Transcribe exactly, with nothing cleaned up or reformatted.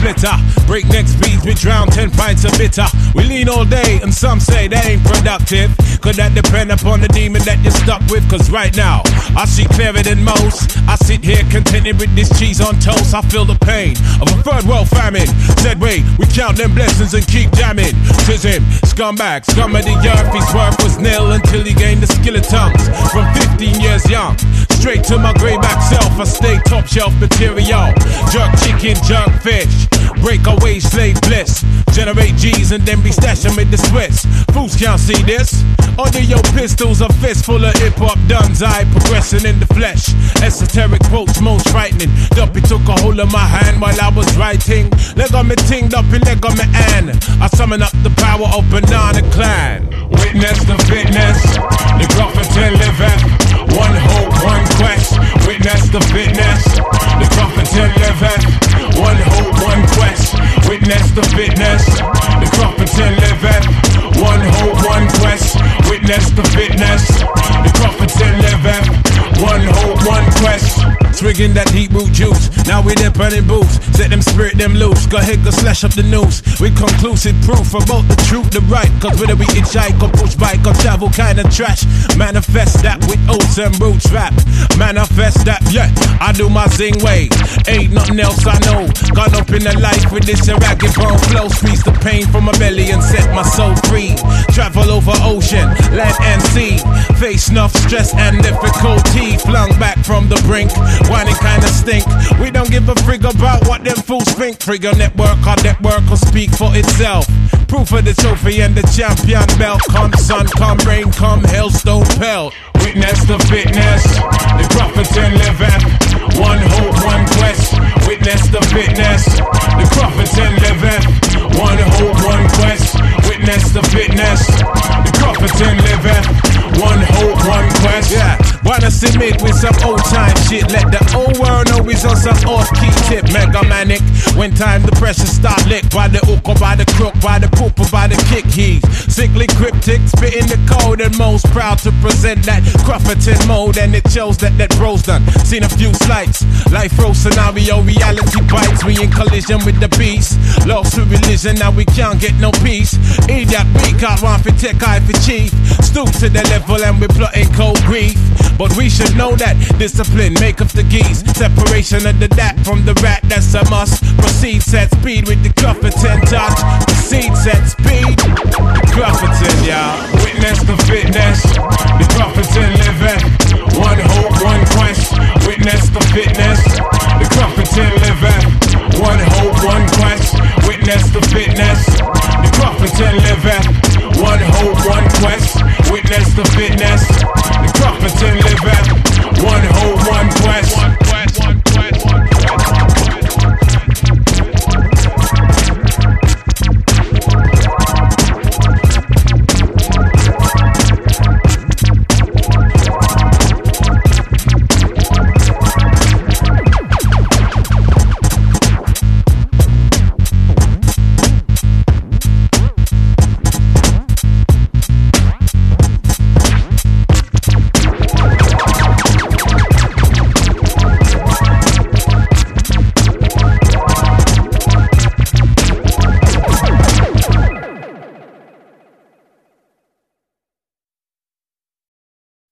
splitter. Breakneck speeds, we drown ten pints of bitter. We lean all day, and some say that ain't productive. Could that depend upon the demon that you're stuck with? Cause right now, I see clearer than most. I sit here contented with this cheese on toast. I feel the pain of a third world famine. Said wait, we count them blessings and keep jamming. Tis him, scumbag, scum of the earth. His worth was nil until he gained the skill of tongues. From fifteen years young, straight to my greyback self, I stay top shelf material. Jerk chicken, jerk fish, break away slave bliss. Generate G's and then be stashing with the Swiss. Fools can't see this. Under your pistols, a fist full of hip-hop duns. I progressing in the flesh. Esoteric quotes most frightening. Duppy took a hold of my hand while I was writing. Leg on me ting, Duppy leg on me an. I summon up the power of Banana Clan. Witness the fitness, the Grafferton liveth. One hope, one quest. Witness the fitness, the Grafferton liveth. One hope, one quest. Witness the fitness, the Grafferton liveth. One hope, one quest. Witness the fitness, the Grafferton liveth. One hope, one quest. Swigging that deep root juice. Now we there burning boots. Set them spirit them loose. Go ahead, go slash up the news. With conclusive proof about the truth, the right. Cause whether we hitchhike or push bike or travel kind of trash. Manifest that with oats and roots rap. Manifest that, yeah, I do my zing way. Ain't nothing else I know. Gone up in the life with this ragged bone flow. Squeeze the pain from my belly and set my soul free. Travel over ocean, land and sea. Face enough stress and difficulty. Flung back from the brink. Whining kinda stink. We don't give a frig about what them fools think. Trigger network, our network will speak for itself. Proof of the trophy and the champion belt. Come sun, come rain, come hailstone pelt. Witness the fitness, the Grafferton liveth. One hope, one quest. Witness the fitness, the Grafferton liveth. One hope, one quest. Witness the fitness, the Grafferton liveth. One hope, one quest. Yeah, wanna submit with some old time shit. Let the old world know he's on some off-key tip. Mega manic. When time the pressure start licked by the hook or by the crook, by the poop or by the kick. He's sickly cryptic, spitting the code and most proud to present that Grafferton mode. And it shows that that bro's done. Seen a few slights. Life row scenario, reality bites. We in collision with the beast. Lost to religion, now we can't get no peace. Idiot, we can't want for tech, eye for chief. Stoop to the level and we plotting cold grief. But we should know that discipline make up the geese. Separation of the dat from the rat, that's a must. Proceed, set speed with the Grafferton touch. Proceed, set speed. Grafferton, y'all. Witness the fitness, the Grafferton liveth. One hope, one quest. Witness the fitness, the Grafferton liveth. One hope, one quest. Witness the fitness, the Grafferton liveth. One hope, one quest. Witness the fitness, the Grafferton liveth. One hope, one quest.